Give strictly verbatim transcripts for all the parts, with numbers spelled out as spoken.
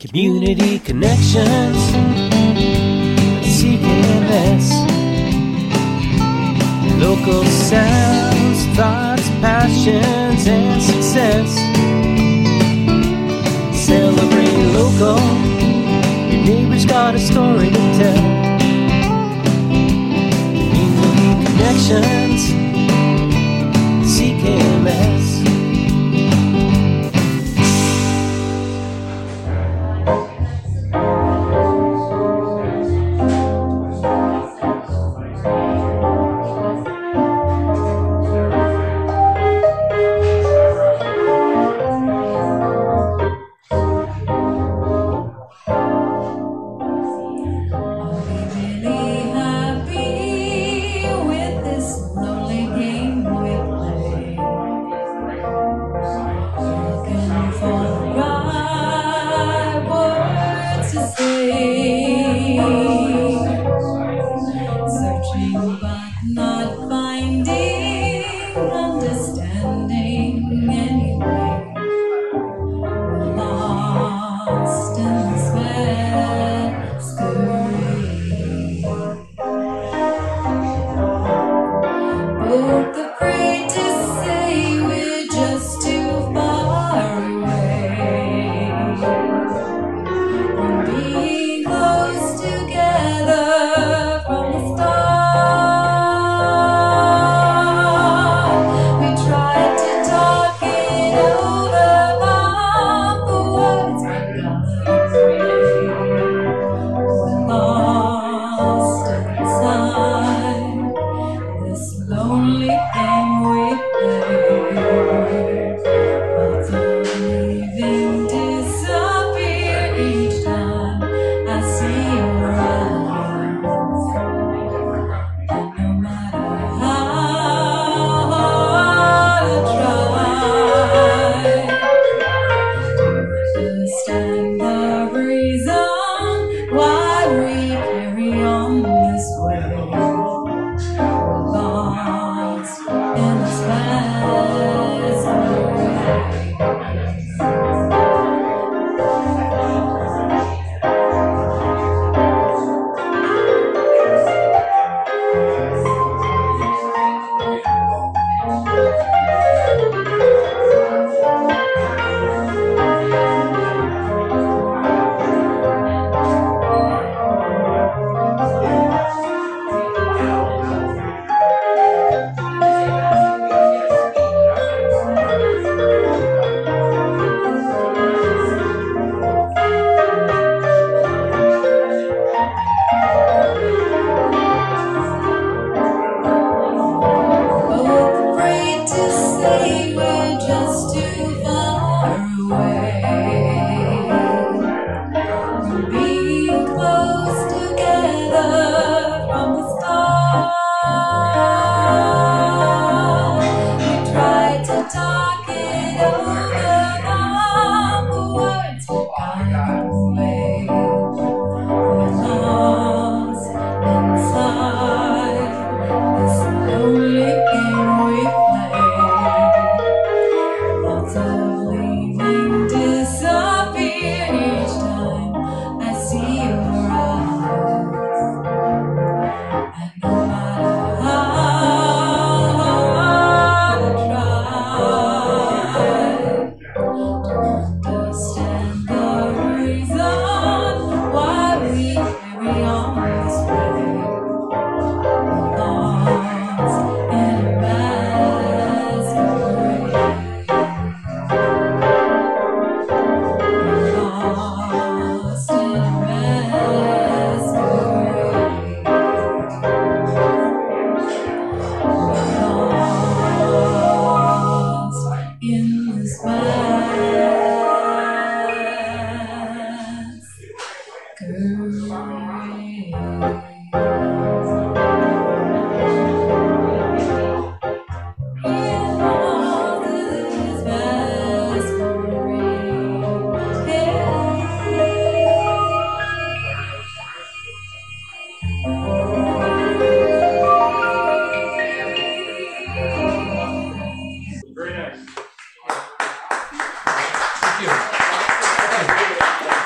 Community connections, C K M S. Local sounds, thoughts, passions, and success. Celebrate local, your neighbor's got a story to tell. Community connections, C K M S.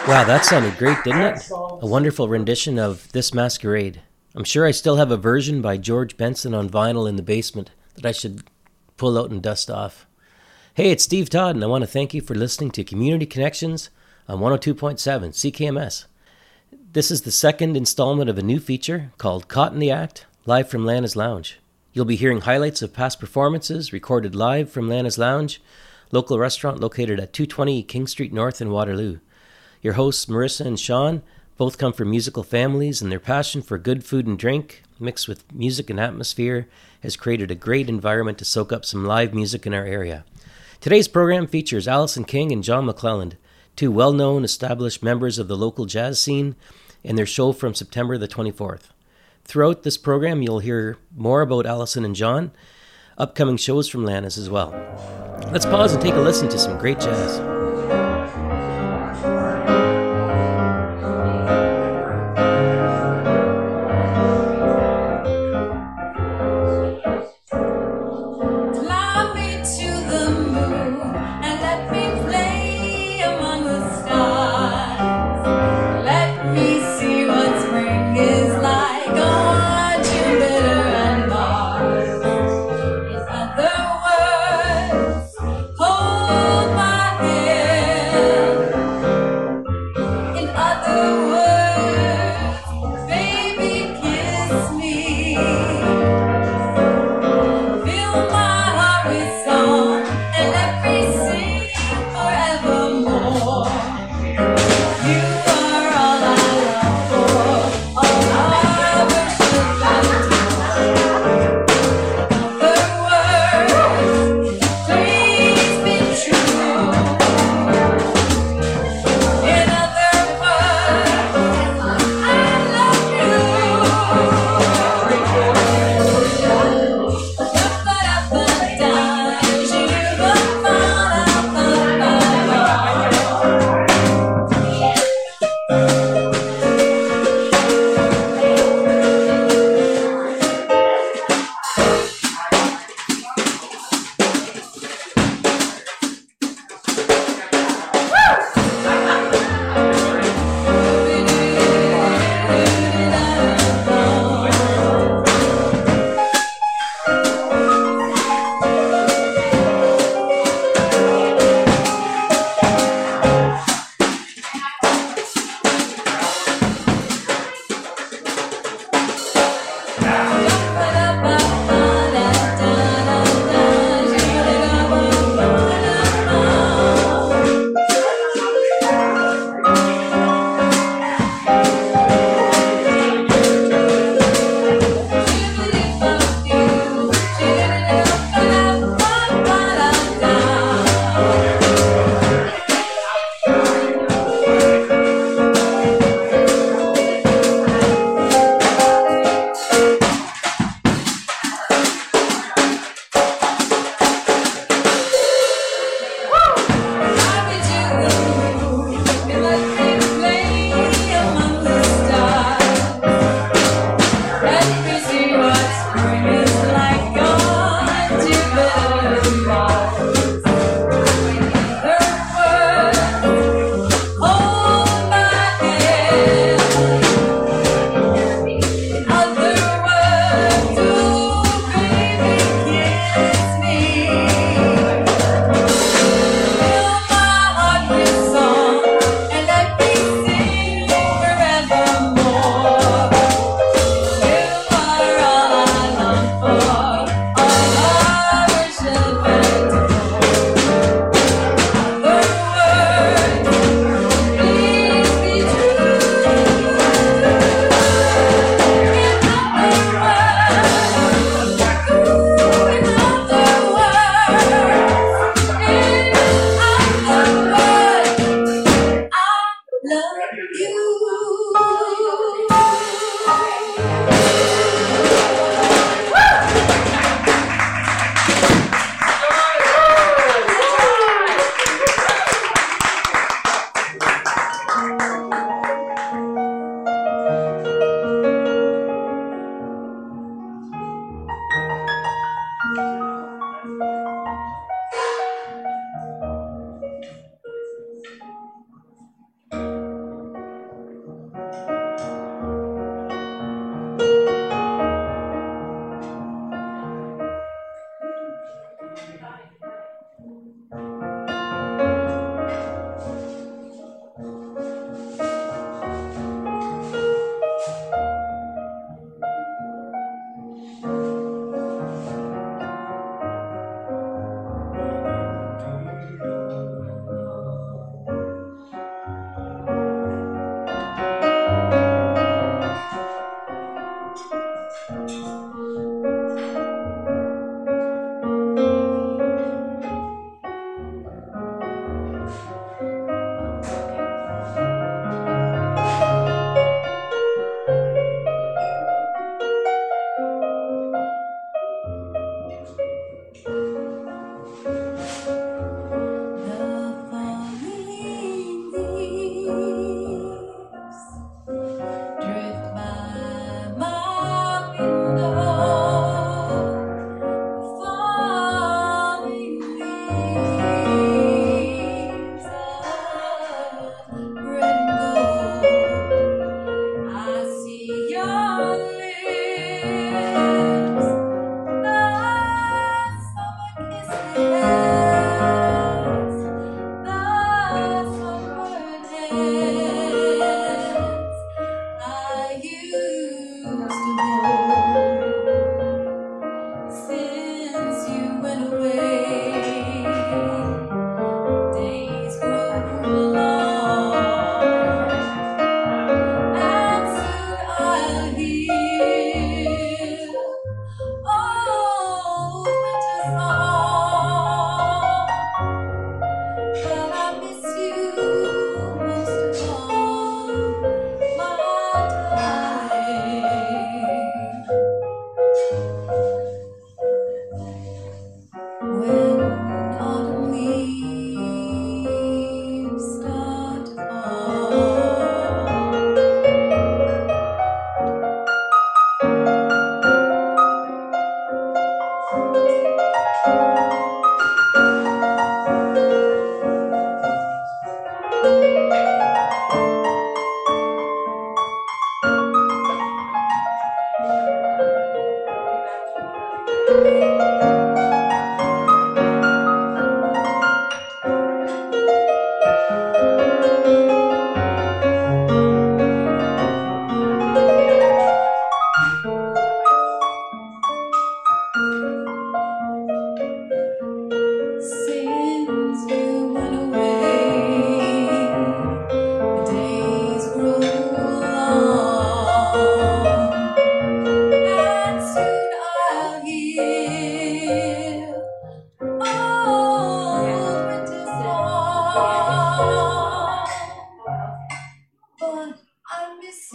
Wow, that sounded great, didn't it? A wonderful rendition of This Masquerade. I'm sure I still have a version by George Benson on vinyl in the basement that I should pull out and dust off. Hey, it's Steve Todd, and I want to thank you for listening to Community Connections on one oh two point seven C K M S. This is the second installment of a new feature called Caught in the Act, live from Lana's Lounge. You'll be hearing highlights of past performances recorded live from Lana's Lounge, local restaurant located at two twenty King Street North in Waterloo. Your hosts, Marissa and Sean, both come from musical families, and their passion for good food and drink, mixed with music and atmosphere, has created a great environment to soak up some live music in our area. Today's program features Allison King and John McClelland, two well-known established members of the local jazz scene, and their show from September the twenty-fourth. Throughout this program, you'll hear more about Allison and John, upcoming shows from Lana's as well. Let's pause and take a listen to some great jazz.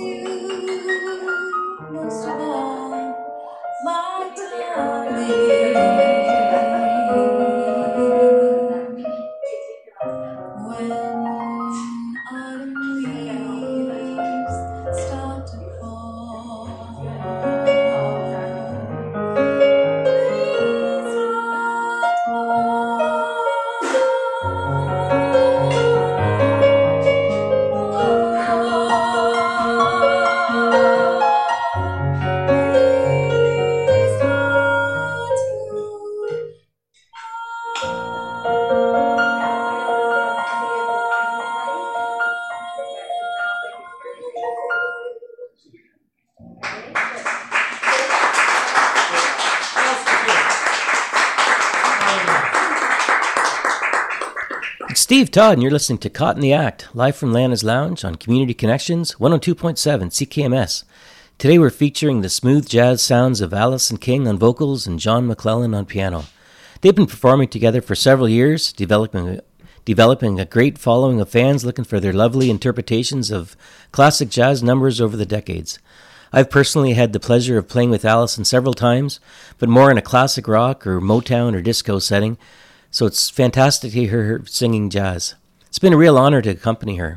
Steve Todd, and you're listening to Caught in the Act, live from Lana's Lounge on Community Connections, one oh two point seven C K M S. Today we're featuring the smooth jazz sounds of Allison King on vocals and John McClellan on piano. They've been performing together for several years, developing, developing a great following of fans looking for their lovely interpretations of classic jazz numbers over the decades. I've personally had the pleasure of playing with Allison several times, but more in a classic rock or Motown or disco setting, so it's fantastic to hear her singing jazz. It's been a real honor to accompany her.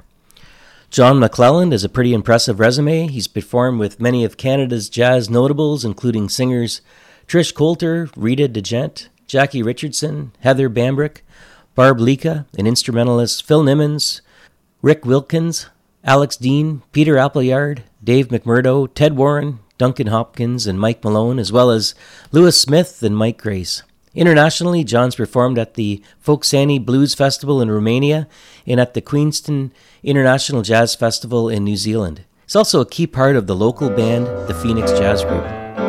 John McClellan has a pretty impressive resume. He's performed with many of Canada's jazz notables, including singers Trish Coulter, Rita DeGent, Jackie Richardson, Heather Bambrick, Barb Lika, and instrumentalist Phil Nimmons, Rick Wilkins, Alex Dean, Peter Appleyard, Dave McMurdo, Ted Warren, Duncan Hopkins, and Mike Malone, as well as Lewis Smith and Mike Grace. Internationally, John's performed at the Folksani Blues Festival in Romania and at the Queenstown International Jazz Festival in New Zealand. He's also a key part of the local band, the Phoenix Jazz Group.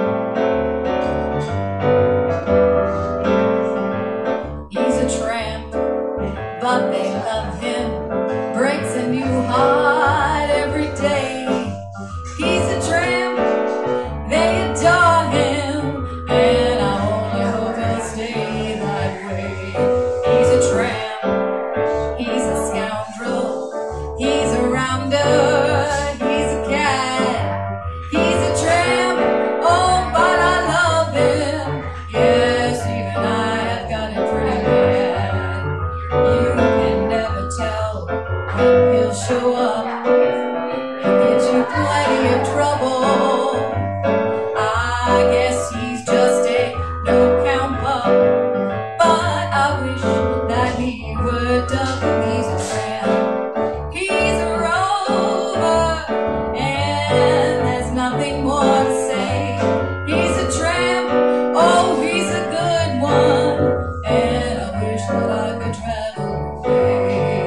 He's a tramp, but they love him. Breaks a new heart every day. He's a tramp, they adore him, and I only hope he'll stay that way. He's a tramp, he's a scoundrel, he's a rounder, he's a cat. He's a tramp, oh, but I love him. Yes, even I have got him pretty bad. You can never tell when he'll show up. He'll get you plenty of trouble. I guess he's just a no-count pup, but I wish that he would double. He's a tramp, he's a rover, and there's nothing more to say. He's a tramp, oh, he's a good one, and I wish that I could travel away.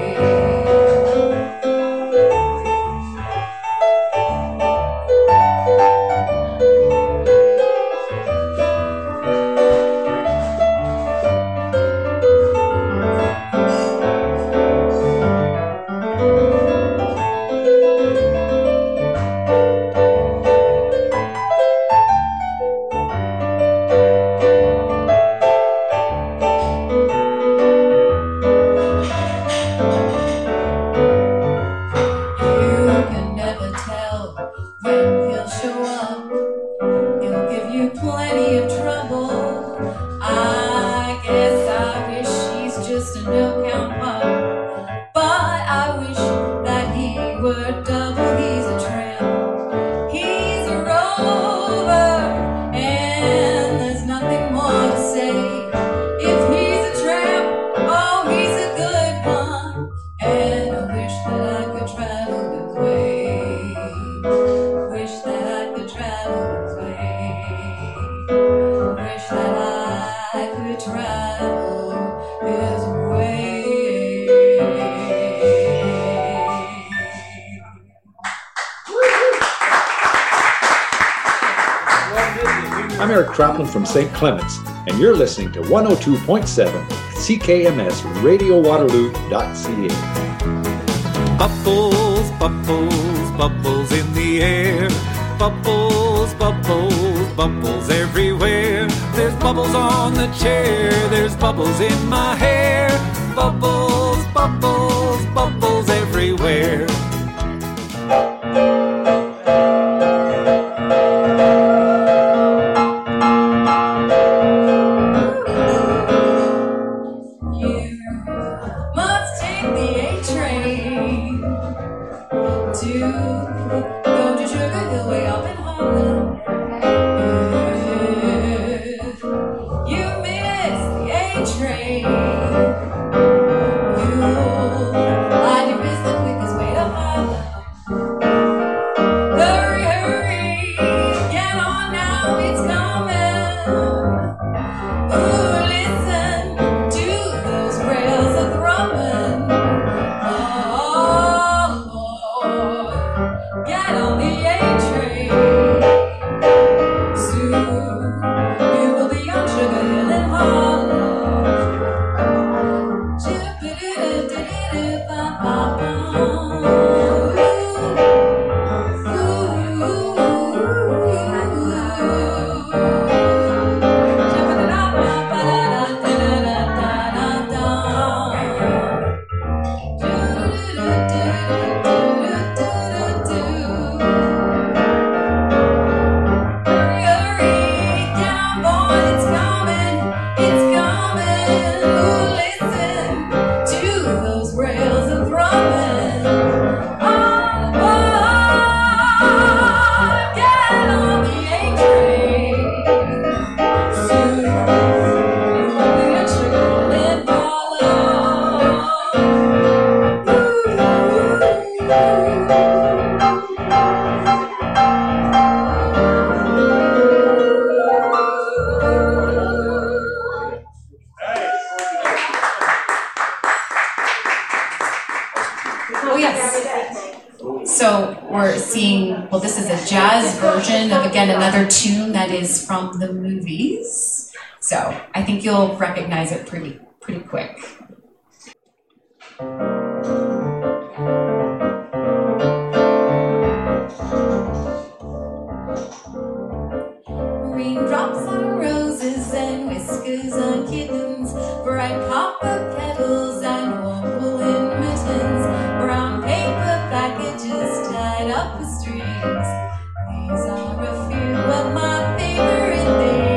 You can never tell when he'll show up. He'll give you plenty of trouble. I guess I wish he's just a no-count pup, but I wish that he would double. He's a tramp, he's a rover, and there's nothing more to say. If he's a tramp, oh, he's a good one, and I wish that I could travel his way. Wish that I could travel his way. Wish that I could travel his way. I'm Eric Troutman from Saint Clements, and you're listening to one oh two point seven C K M S Radio Waterloo dot C A. Bubbles, bubbles, bubbles in the air. Bubbles, bubbles, bubbles everywhere. There's bubbles on the chair, there's bubbles in my hair. Bubbles, bubbles, bubbles everywhere. to go to Sugar Hill way up in Harlem. If you miss the A train, you'll find your miss the quickest way to Harlem. Hurry, hurry, get on now, it's coming. Ooh, listen to those rails a thrumming. Oh, get on the A train. Soon you will be on Sugar Hill in Harlem. Oh, yes. So we're seeing, well, this is a jazz version of, again, another tune that is from the movies. So I think you'll recognize it pretty, pretty quick. Raindrops on roses and whiskers on kittens, bright copper kettles and warm woolen mittens, brown paper packages tied up with strings. These are a few of my favorite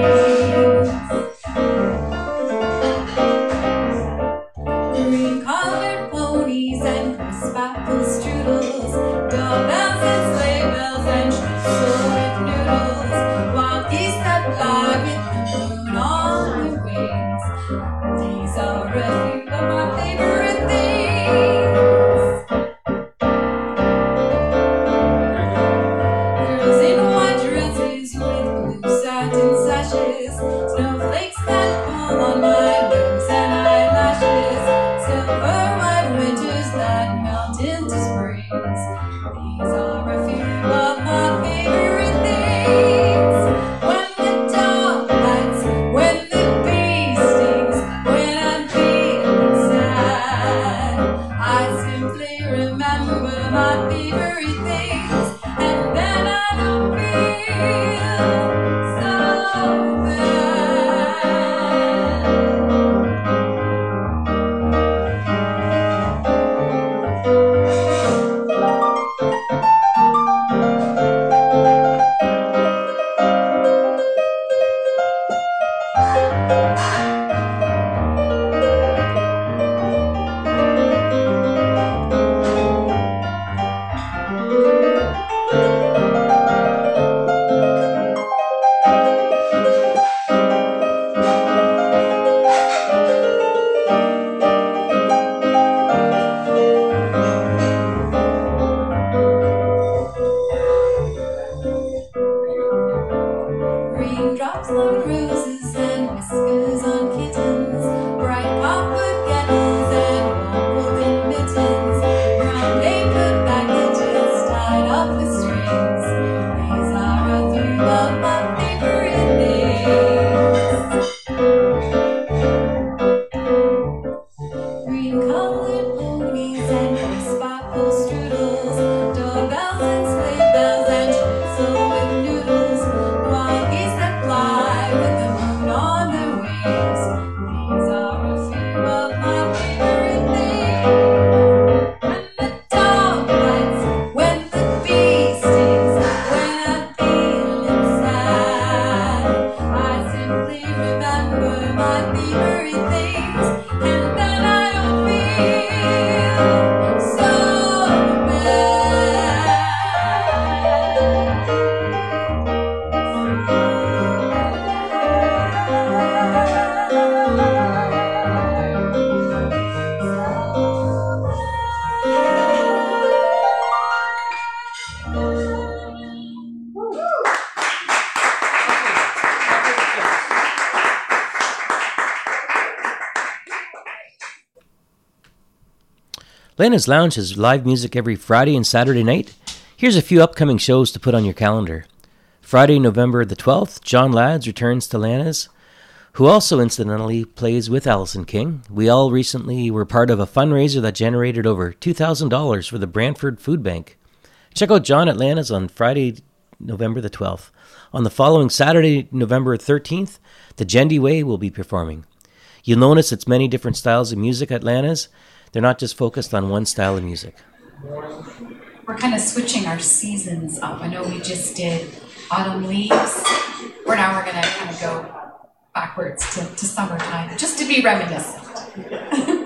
things. Green colored ponies and crisp apple strudels, doorbells and sleigh bells and schnitzel with noodles, wild geese that fly with the moon on their wings. These are a few of my favorite things. Girls in white dresses with blue satin sashes, snowflakes that fall on my lips and eyelashes, silver white winters that melt into springs. These are a few of my favorite things. When the dog bites, when the bee stings, when I'm feeling sad, I simply remember my favorite things, and then I don't feel so bad. Lena's Lounge has live music every Friday and Saturday night. Here's a few upcoming shows to put on your calendar. Friday, November the twelfth, John Lads returns to Lena's, who also incidentally plays with Allison King. We all recently were part of a fundraiser that generated over two thousand dollars for the Brantford Food Bank. Check out John at Lena's on Friday, November the twelfth. On the following Saturday, November thirteenth, the Gendy Way will be performing. You'll notice it's many different styles of music at Lena's. They're not just focused on one style of music. We're kind of switching our seasons up. I know we just did autumn leaves. We're now we're going to kind of go backwards to, to summertime, just to be reminiscent.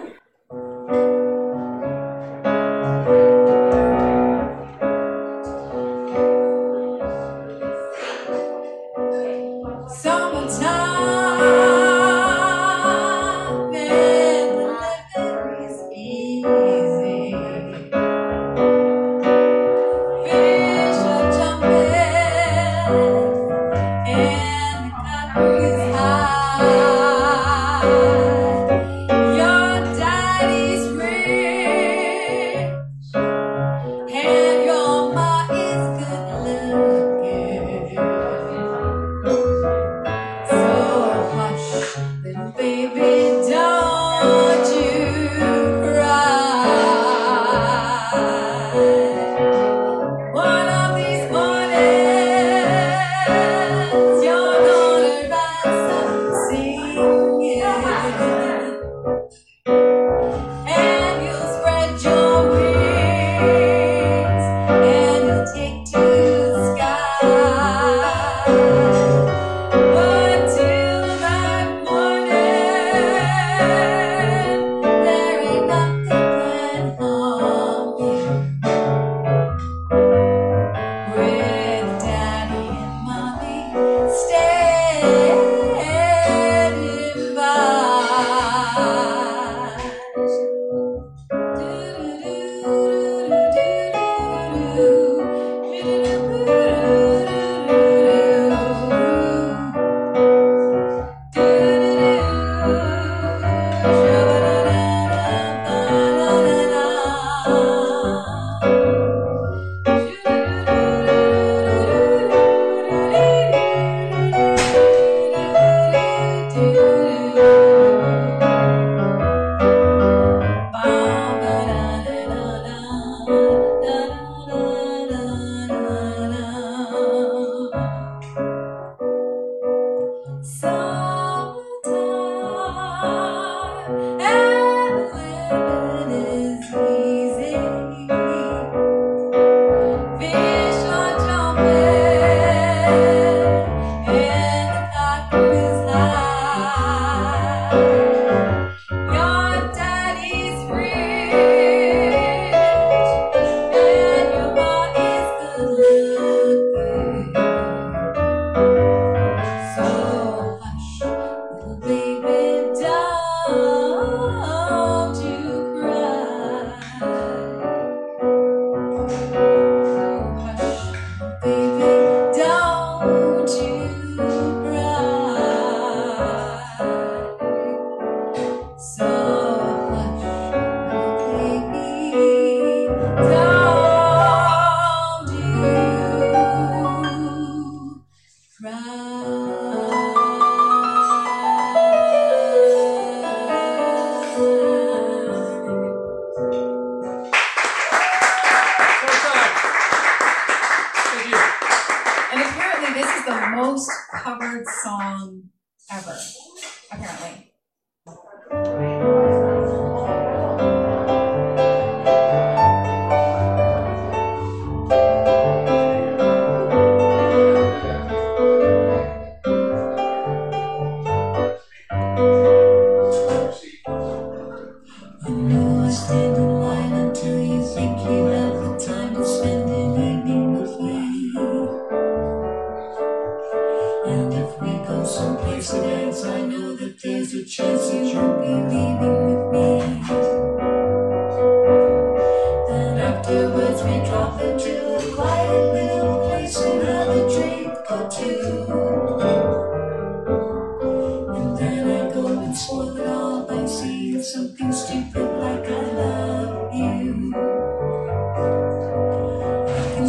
And if we go someplace to dance, I know that there's a chance that you'll be leaving.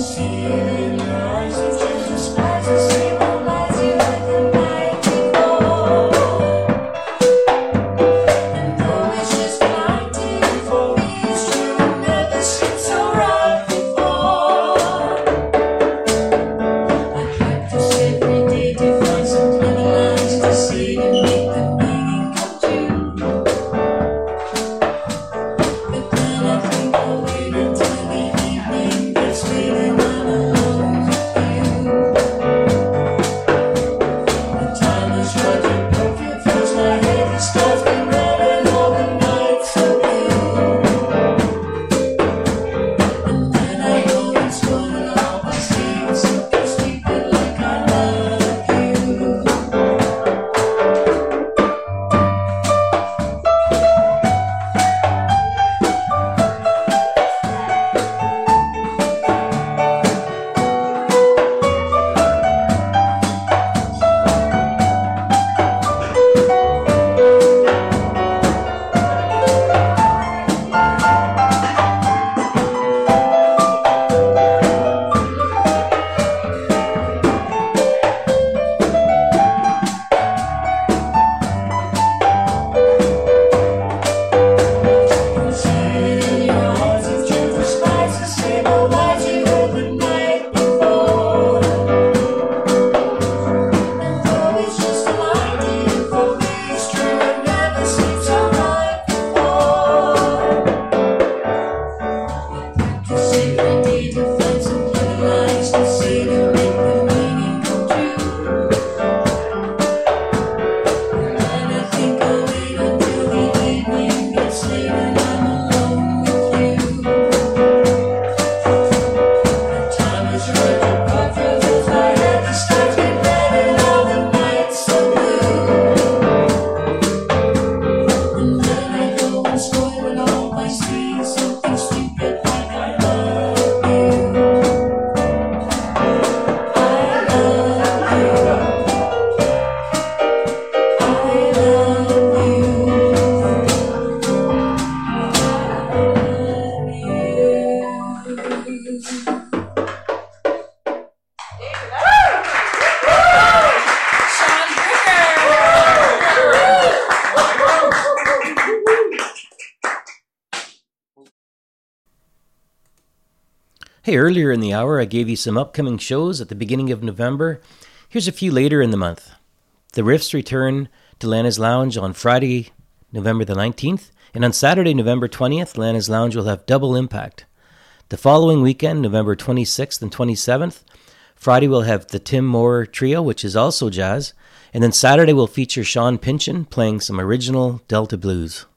Hey, earlier in the hour, I gave you some upcoming shows at the beginning of November. Here's a few later in the month. The Riffs return to Lana's Lounge on Friday, November the nineteenth, and on Saturday, November twentieth, Lana's Lounge will have double impact. The following weekend, November twenty-sixth and twenty-seventh, Friday we'll have the Tim Moore Trio, which is also jazz, and then Saturday will feature Sean Pynchon playing some original Delta blues.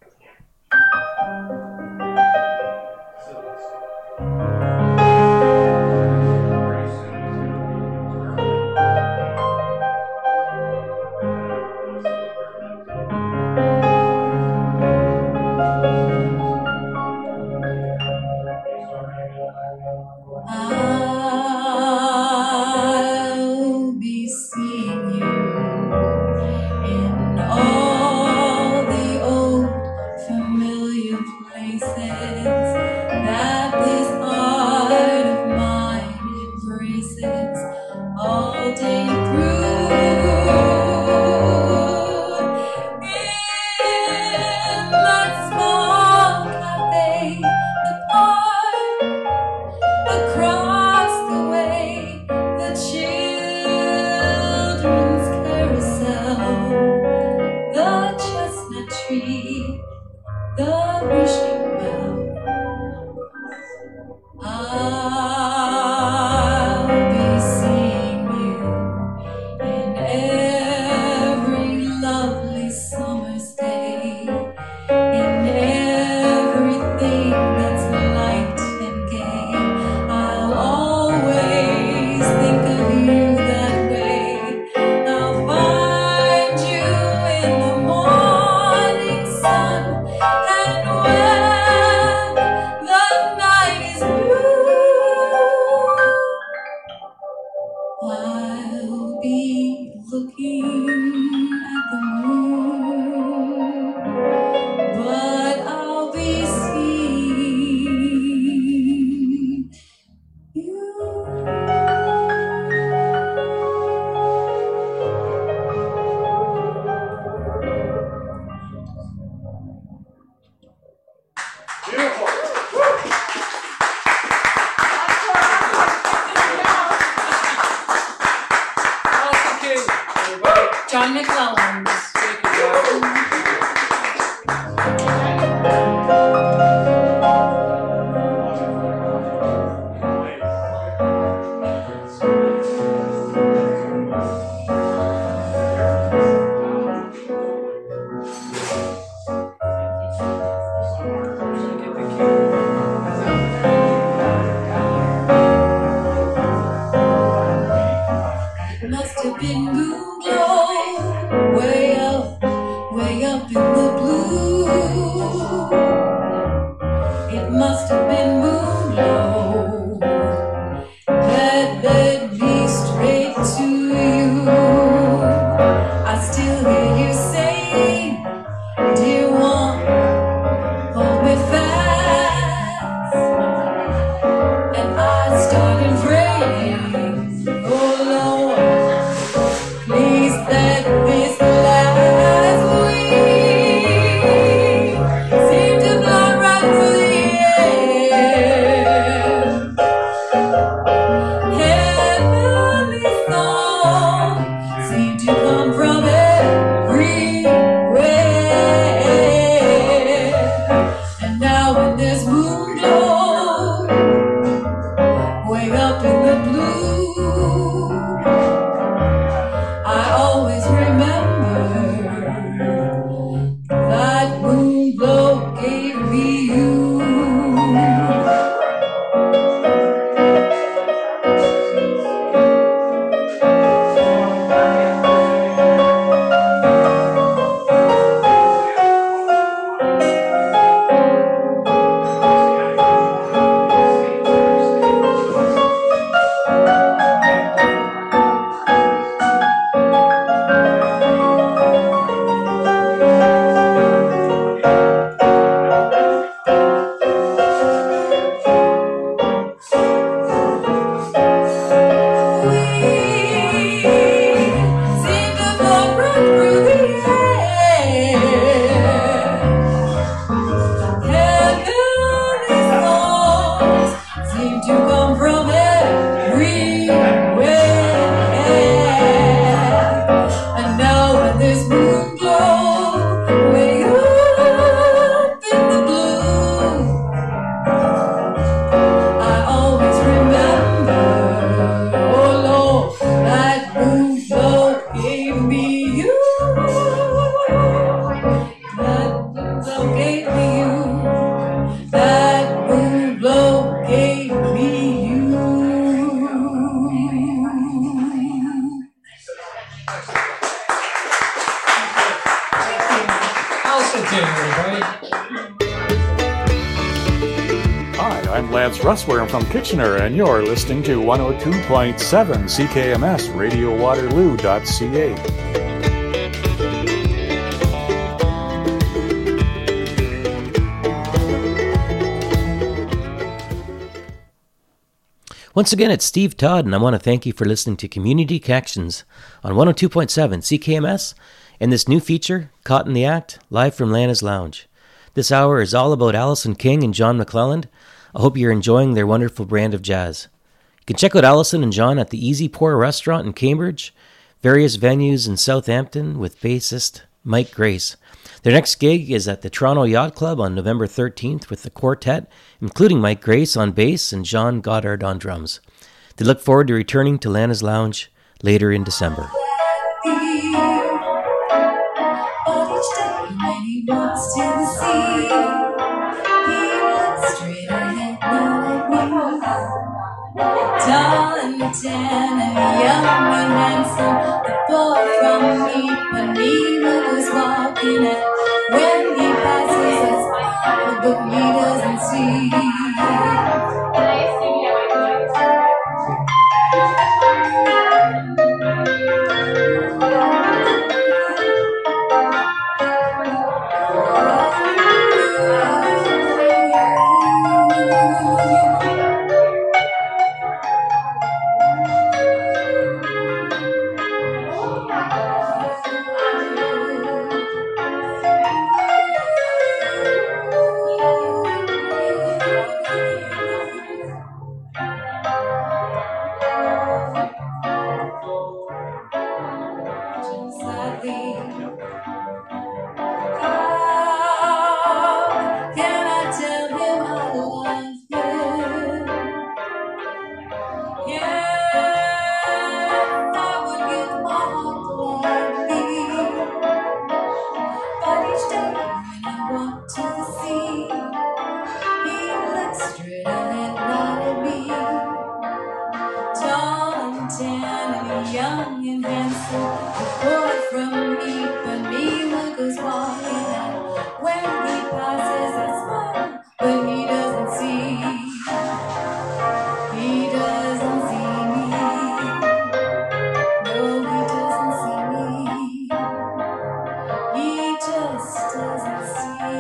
I'll be seeing you in all the old John McClelland. Must have been moon glow, way up, way up in the blue. It must have been moon glow that led me straight to you. I still hear you saying, dear one, hold me fast. And I started praying, oh Lord, please let this last week seem to blow right through the air. Heavenly songs seem to come from everywhere. And now when there's moon glow, way up in the blue, I always remember that moon glow gave me you. Seem to blow right through the air. Heavenly songs seem to come from everywhere. And now when there's moon glow, way up in the blue, I always remember, oh Lord, that moon glow gave me you. That moon glow gave me you. That moon glow gave me you. I'll sit in, everybody. Hi, I'm Lance Russware from Kitchener, and you're listening to one oh two point seven C K M S Radio Waterloo dot C A. Once again, it's Steve Todd, and I want to thank you for listening to Community Connections on one oh two point seven C K M S and this new feature, Caught in the Act, live from Lana's Lounge. This hour is all about Allison King and John McClelland. I hope you're enjoying their wonderful brand of jazz. You can check out Allison and John at the Easy Pour Restaurant in Cambridge, various venues in Southampton with bassist Mike Grace. Their next gig is at the Toronto Yacht Club on November thirteenth with the quartet, including Mike Grace on bass and John Goddard on drums. They look forward to returning to Lana's Lounge later in December. But each day when he walks to the sea, he looks straight ahead, not at me. Tall and tan and young and handsome, the boy from Ipanema was walking, and when he passes us, the book he doesn't see. tan and young and handsome. The boy from Ipanema goes walking, and when he passes, I smile, but he doesn't see. He doesn't see me. No, he doesn't see me. He just doesn't see.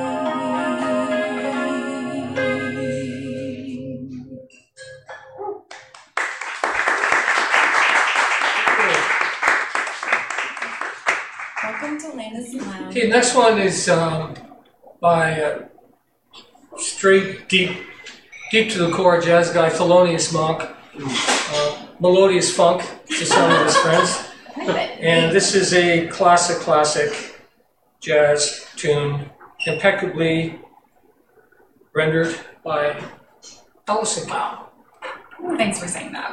Welcome to Landis Lounge. Okay, next one is um, by uh, straight, deep, deep to the core jazz guy, Thelonious Monk. Uh, Melodious Funk, to some of his friends. And this is a classic, classic jazz tune, impeccably rendered by Allison. Wow. Thanks for saying that.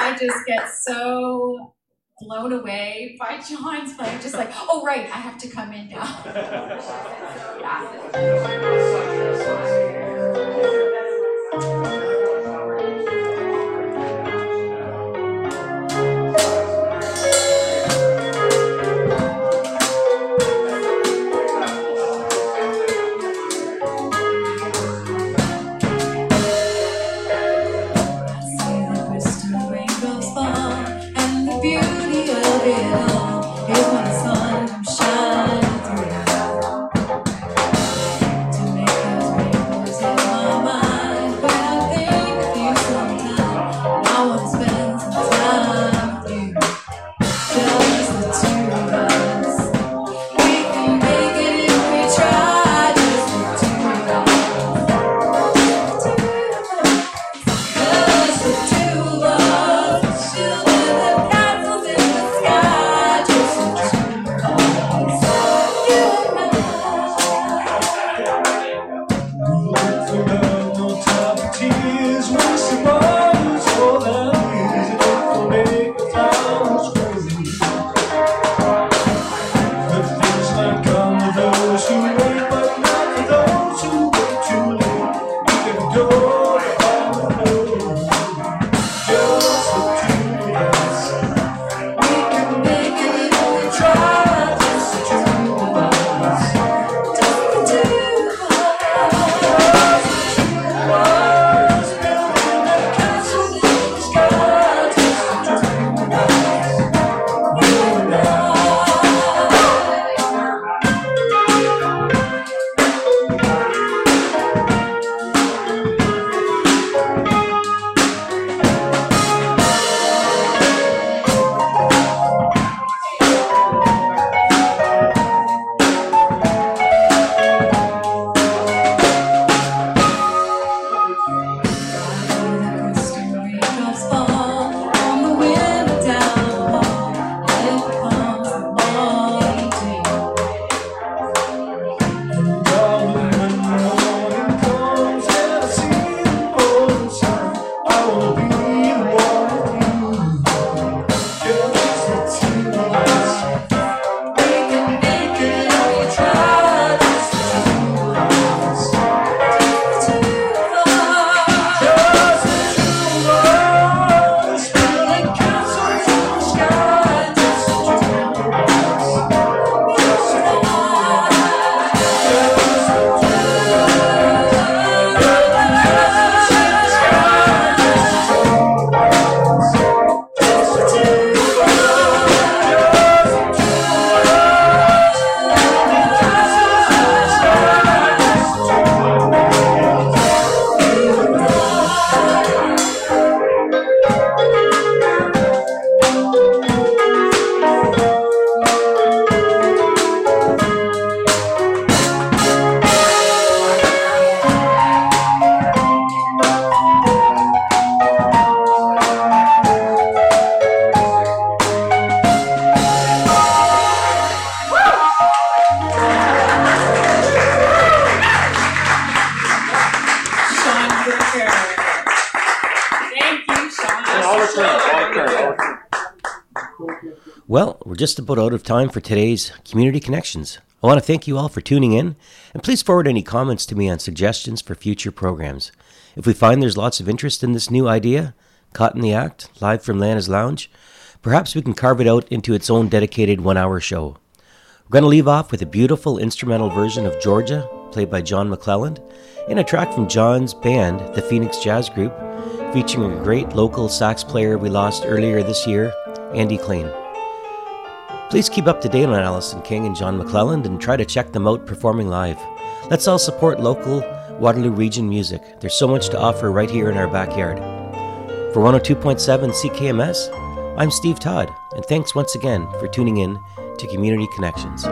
I just get so blown away by John's playing. Just like, oh right, I have to come in now. Well, we're just about out of time for today's Community Connections. I want to thank you all for tuning in, and please forward any comments to me on suggestions for future programs. If we find there's lots of interest in this new idea, Caught in the Act, live from Lana's Lounge, perhaps we can carve it out into its own dedicated one-hour show. We're going to leave off with a beautiful instrumental version of Georgia, played by John McClelland, and a track from John's band, the Phoenix Jazz Group, featuring a great local sax player we lost earlier this year, Andy Klein. Please keep up to date on Allison King and John McClelland and try to check them out performing live. Let's all support local Waterloo Region music. There's so much to offer right here in our backyard. For one oh two point seven C K M S, I'm Steve Todd, and thanks once again for tuning in to Community Connections.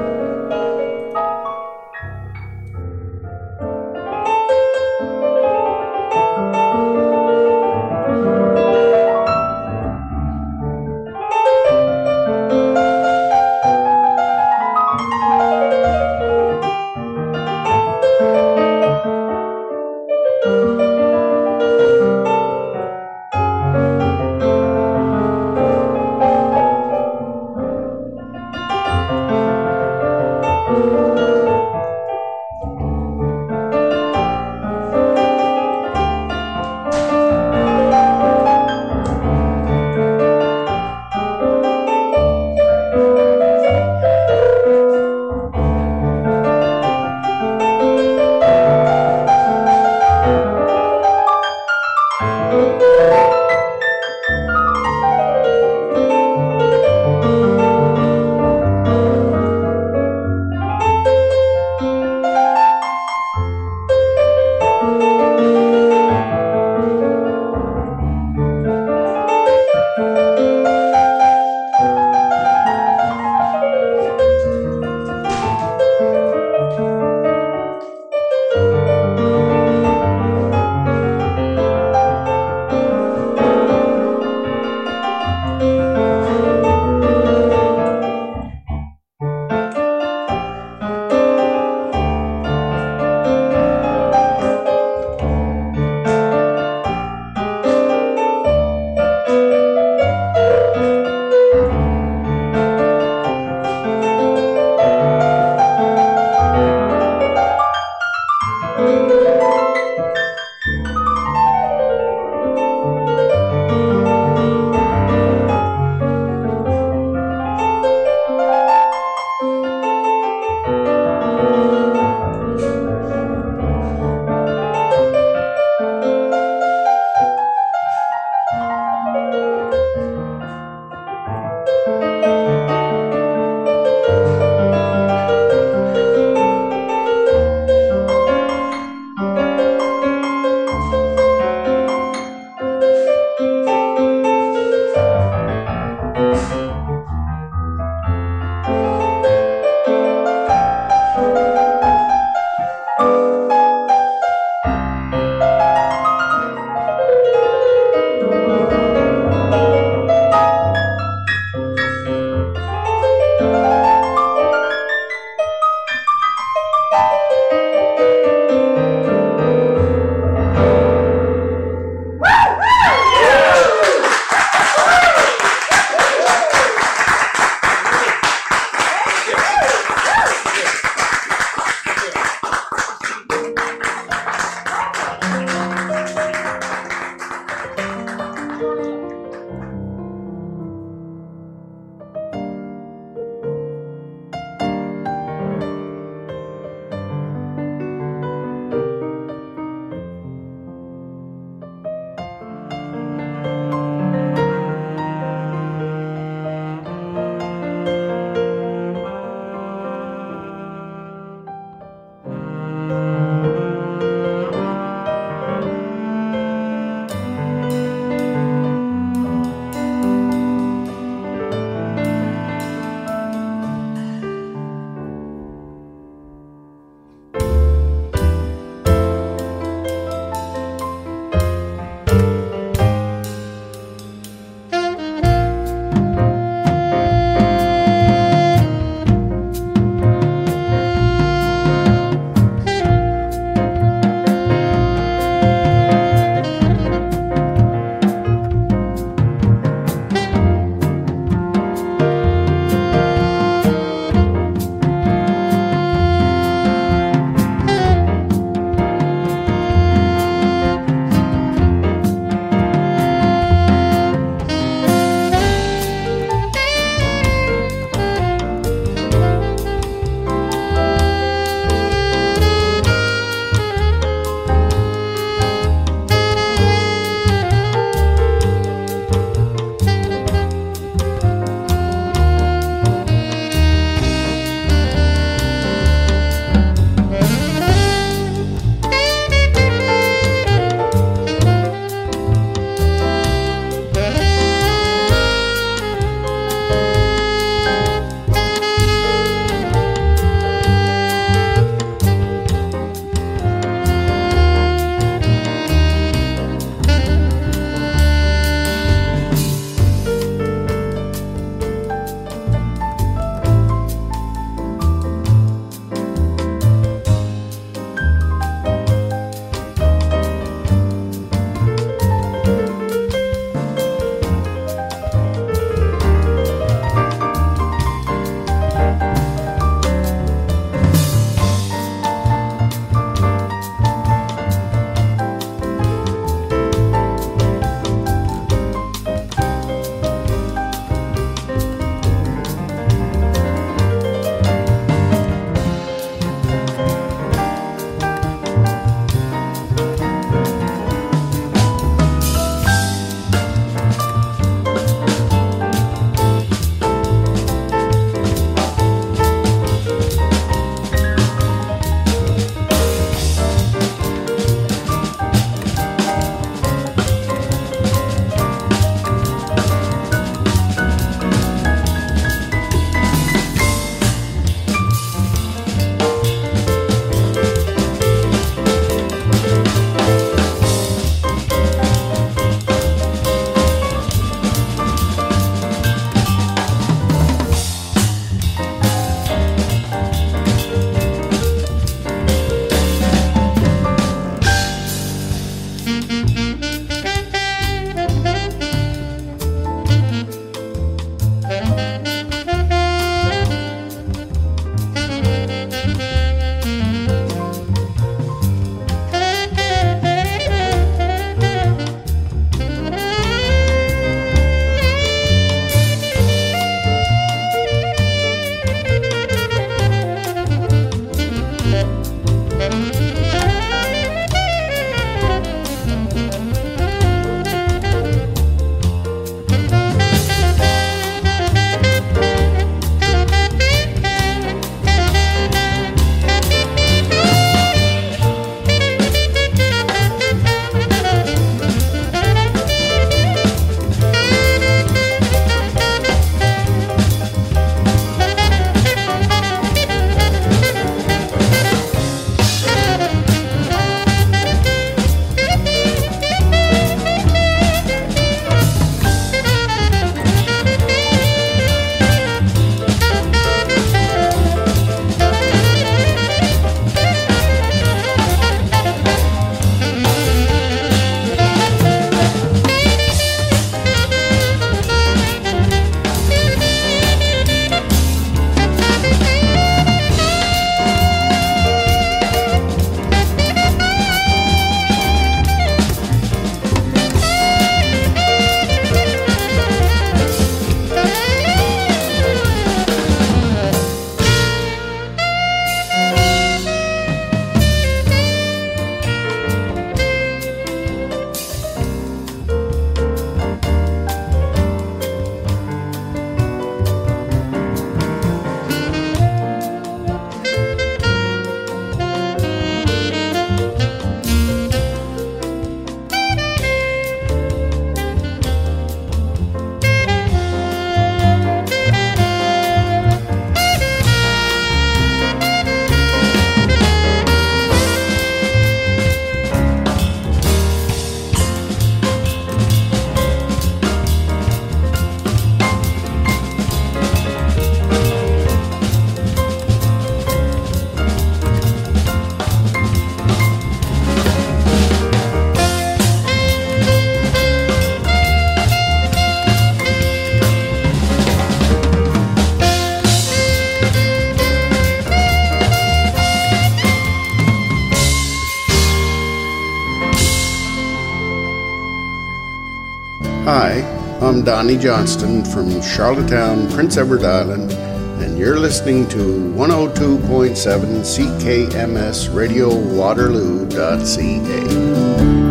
I'm Donnie Johnston from Charlottetown, Prince Edward Island, and you're listening to one oh two point seven C K M S Radio Waterloo dot C A.